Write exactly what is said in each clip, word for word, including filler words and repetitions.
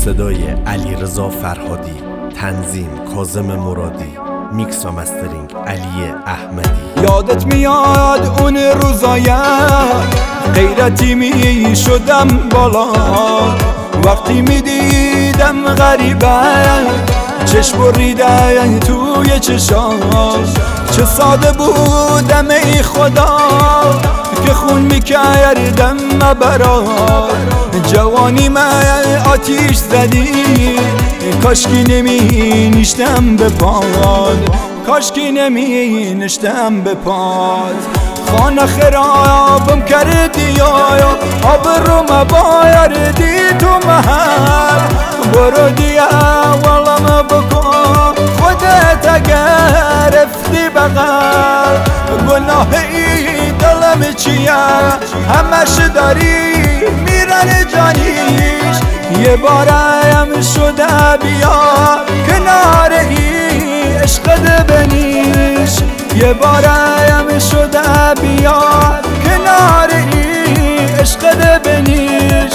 صدای علیرضا فرهادی، تنظیم کاظم مرادی، میکس و مسترینگ علی احمدی. یادت میاد اون روزای غیرتی می شدم بالا، وقتی میدیدم غریبه چشم بریده توی چشاش. چه ساده بودم ای خدا که خون میکردم برات، جوانی من آتیش زدی کاشکی نمی نشتم به پاد، کاشکی نمی نشتم به پاد. خانه خرابم کردی یا آب رو مبایردی تو محل، برو دیا والله بکن خودت گرفتی بغل. گناهی دلم چیه همش داری میرن جانیش، یه بارم شده بیا کنار ای عشقت بنیش، یه بارم شده بیا کنار ای عشقت بنیش.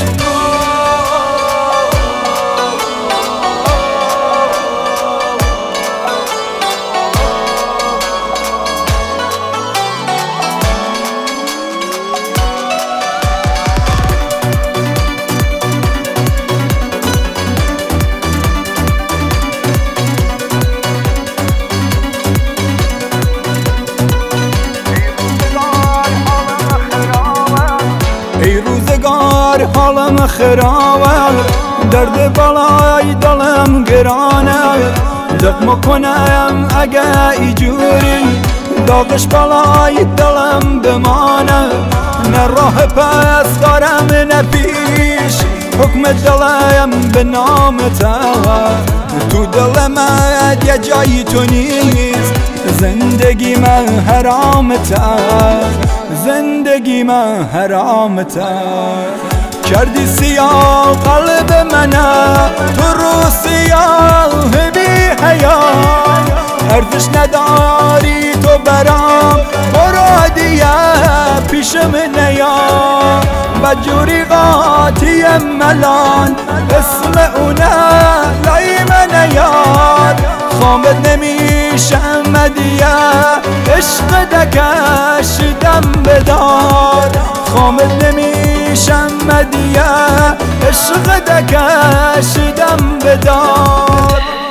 ای روزگار حالم خرابه، درد بالای دلم گرانه، دق کنم اگه ایجوری داغش بالای دلم بمانه. نه راه پس دارم نه پیش، حکم دلم به نام تا، تو دل من یه جایی تو نیست، زندگی من حرام تا، زندگی من حرام تا. کردی سیاه قلب منه تو رو سیاه بی حیا، ارزش نداری تو برام مرادیه پیشم نیا. بجوری قاطی ملان اسم اونه لای من یاد، خامد نمیشم مدیه عشق دکشیدم بدار، خامد نمیشم مدیه عشق دکشیدم بدار.